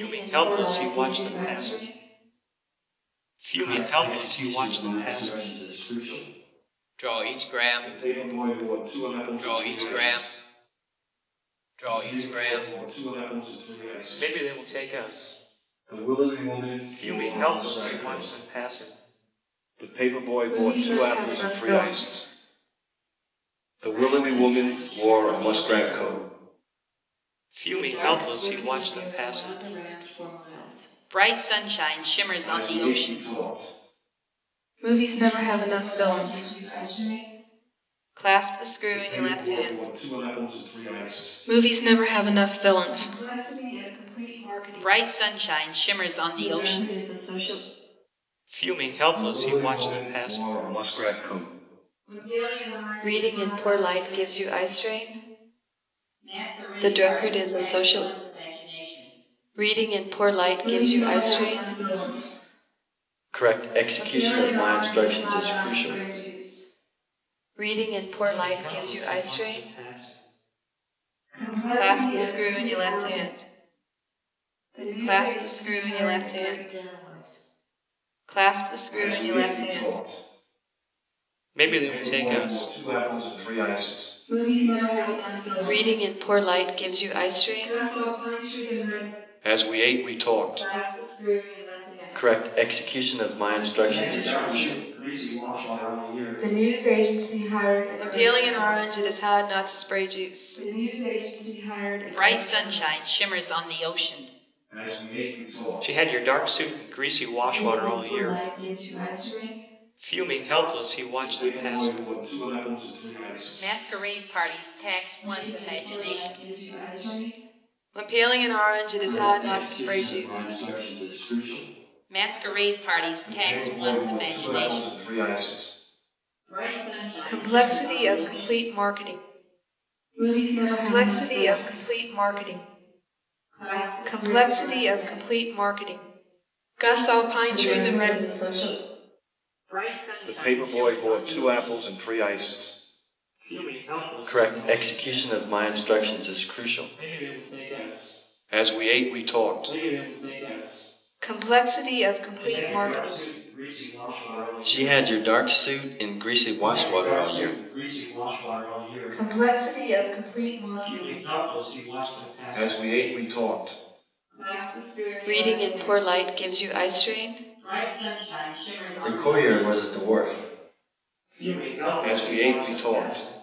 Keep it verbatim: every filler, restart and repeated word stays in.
Fuming and pour helpless, he light gives watched you them ice passing. cream. Fuming Correct. helpless, he Execution watched of them my passing. instructions is crucial. Draw each gram. The paperboy bought two apples Draw and three each gram. ices. Draw The each gram. paperboy bought two apples and three ices. Maybe they will take us. The willowy woman Fuming wore a helpless, he muskrat watched coat. them passing. The paperboy bought Movies two never have apples and enough three villains. ices. The willowy woman wore a muskrat coat. Fuming Dark, helpless, he broken watched them radio passing. wound around for miles. Bright sunshine shimmers on As the we ate, ocean. we talked. Movies never have enough villains. Clasp the screw The in your left paperboy hand. bought two apples and three ices. Movies never have enough villains. Bright sunshine shimmers on the ocean. Is a social. Fuming The helpless, he willowy watched them woman passing. wore a muskrat coat. Reading in poor light gives you eye strain. The drunkard is a social. Reading in poor light gives you eye strain. Correct execution of my instructions is crucial. Reading in poor light gives you eye strain. Clasp the screw in your left hand. Clasp the screw in your left hand. Clasp the screw in your left hand. Maybe they will take us. Two apples and three ices. Reading in poor light gives you eye strain. As we ate, we talked. Correct execution of my instructions is crucial. The news agency hired. When peeling an orange, it is hard not to spray juice. The news agency hired. Bright sunshine shimmers on the ocean. As we ate, we talked. She had your dark suit and greasy wash water all Poor year. light gives you eye strain. Fuming helpless, he watched them passing. Paperboy bought two apples and three ices. Masquerade parties tax one's imagination. Gives you eye strain. When peeling an orange, it is hard not to spray Execution of my juice. instructions is crucial. Masquerade parties tax Paperboy one's bought two apples imagination. and three ices. Complexity of complete marketing. Complexity of complete marketing. Complexity of complete marketing. Gus saw pine trees and red. The paperboy bought two apples and three ices. Correct execution of my instructions is crucial. As we ate, we talked. Complexity of complete marketing. She had your dark suit and greasy wash water all year. Complexity of complete marketing. As we ate, we talked. Reading in poor light gives you eye strain. The courier was a dwarf. As we ate, we talked.